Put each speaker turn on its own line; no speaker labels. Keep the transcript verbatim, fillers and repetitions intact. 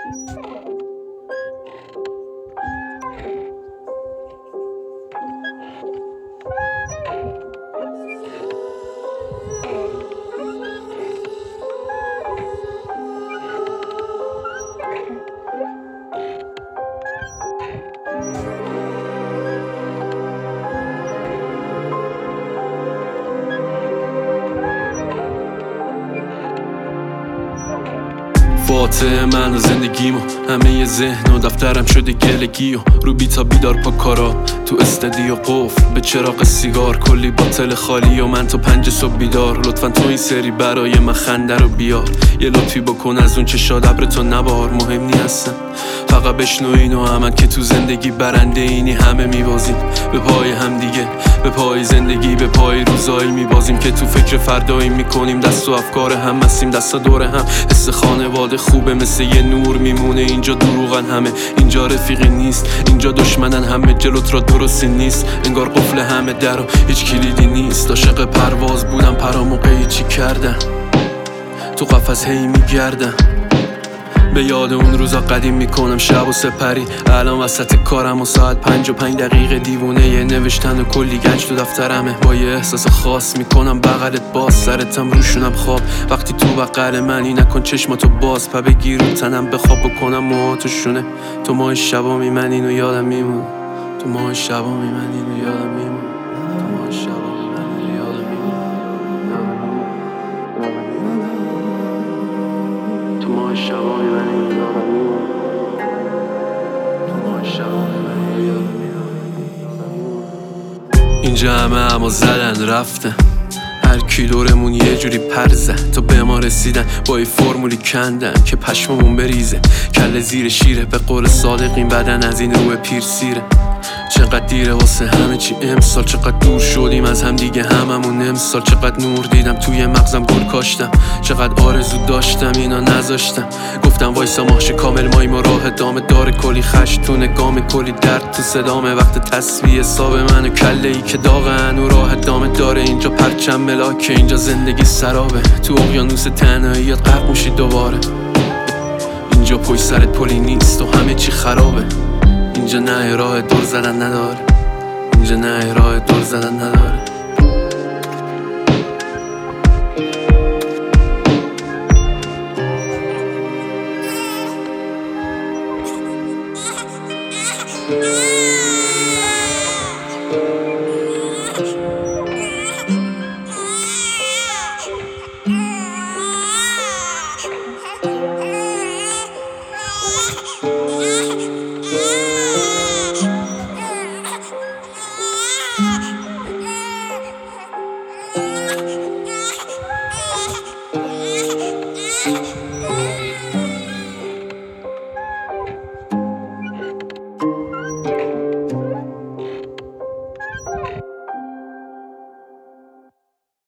فاتحه من و زندگیمو همه ی ذهن و دفترم شده گلگی و رو بیتا بیدار پا کارا تو استدیو قفل به چراغ سیگار کلی باتل خالی و من تا پنج صبح بیدار. لطفا تو این سری برای من خنده رو بیار، یه لطفی بکن از اون چشاد ابر تو نبار. مهم نی هستن فقط بشنو اینو همن که تو زندگی برنده اینی همه میبازیم به پای هم دیگه، به پای زندگی، به پای روزایی میبازیم که تو فکر فردایی میکنیم. دست و افکار هم هستیم، دستا دور هم، حس خانواده خوبه مثل یه نور میمونه. اینجا دروغن همه، اینجا رفیقی نیست، اینجا دشمنن همه، جلوت را درستی نیست. انگار قفل همه در و هیچ کلیدی نیست. عاشق پرواز بودم پرامو قیچی کردن، تو قفس هی میگردم، به یاد اون روزا قدیم میکنم شب و سپری. الان وسط کارم و ساعت پنج و پنج دقیقه دیوونه یه نوشتن و کلی گنج تو دفترمه. با یه احساس خاص میکنم بغلت باز، سرتم روشونم خواب وقتی تو بغل منی. نکن چشماتو باز پا بگیر رو تنم بخواب بکنم موهاتو شونه. تو ماه شبا میمن اینو یادم میمون، تو ماه شبا میمن اینو یادم میمون، تو ماه شبا میمن اینو یادم میمون، تو ماه شبا میمن اینو یادم میمون، تو ماه شبا میمن اینو یادم میمون. اینجا همه اما زدن رفتن، هر کی دورمون یه جوری پر زد تا به ما رسیدن. با یه فرمولی کندن که پشممون بریزه، کله زیر شیره به قول صادقین بدن از این روح پیر سیره. چقدر دیره واسه همه چی امسال، چقدر دور شدیم از هم دیگه هممون امسال. چقدر نور دیدم توی مغزم گل کاشتم، چقدر آرزو داشتم اینا نذاشتم. گفتم وایسا ماهش کامل ماییم و راه ادامه داره. کلی خش تو نگام، کلی درد تو صدامه. وقت تصویه حساب من و کله ای که داغن و راه ادامه داره. اینجا پرچم ملاکه، اینجا زندگی سرابه، تو اقیانوس تنهاییات غرق میشی دوباره. اینجا پشت سرت پلی نیست و همه چی خرابه. اینجا نه راه دور زدن نداره، اینجا نه راه دور زدن نداره.
Yeah.